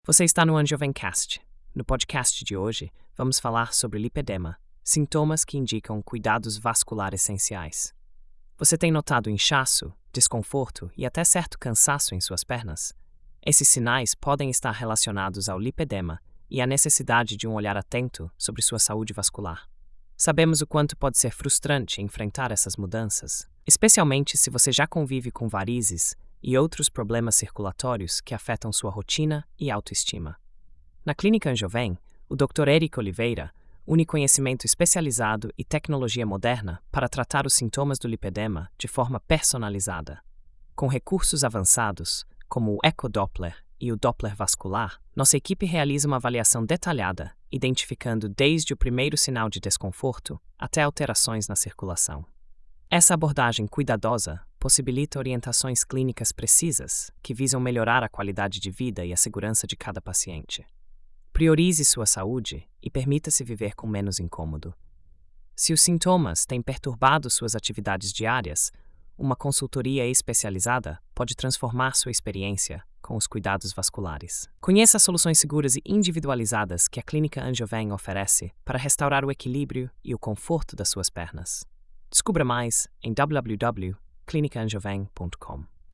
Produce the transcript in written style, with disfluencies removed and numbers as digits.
Você está no Angiovencast. No podcast de hoje, vamos falar sobre lipedema, sintomas que indicam cuidados vasculares essenciais. Você tem notado inchaço, desconforto e até certo cansaço em suas pernas? Esses sinais podem estar relacionados ao lipedema e à necessidade de um olhar atento sobre sua saúde vascular. Sabemos o quanto pode ser frustrante enfrentar essas mudanças, especialmente se você já convive com varizes e outros problemas circulatórios que afetam sua rotina e autoestima. Na Clínica Anjoven, o Dr. Érico Oliveira une conhecimento especializado e tecnologia moderna para tratar os sintomas do lipedema de forma personalizada. Com recursos avançados, como o ecodoppler e o Doppler vascular, nossa equipe realiza uma avaliação detalhada, identificando desde o primeiro sinal de desconforto até alterações na circulação. Essa abordagem cuidadosa possibilita orientações clínicas precisas que visam melhorar a qualidade de vida e a segurança de cada paciente. Priorize sua saúde e permita-se viver com menos incômodo. Se os sintomas têm perturbado suas atividades diárias, uma consultoria especializada pode transformar sua experiência com os cuidados vasculares. Conheça as soluções seguras e individualizadas que a Clínica Anjoven oferece para restaurar o equilíbrio e o conforto das suas pernas. Descubra mais em www.clinicaanjoven.com.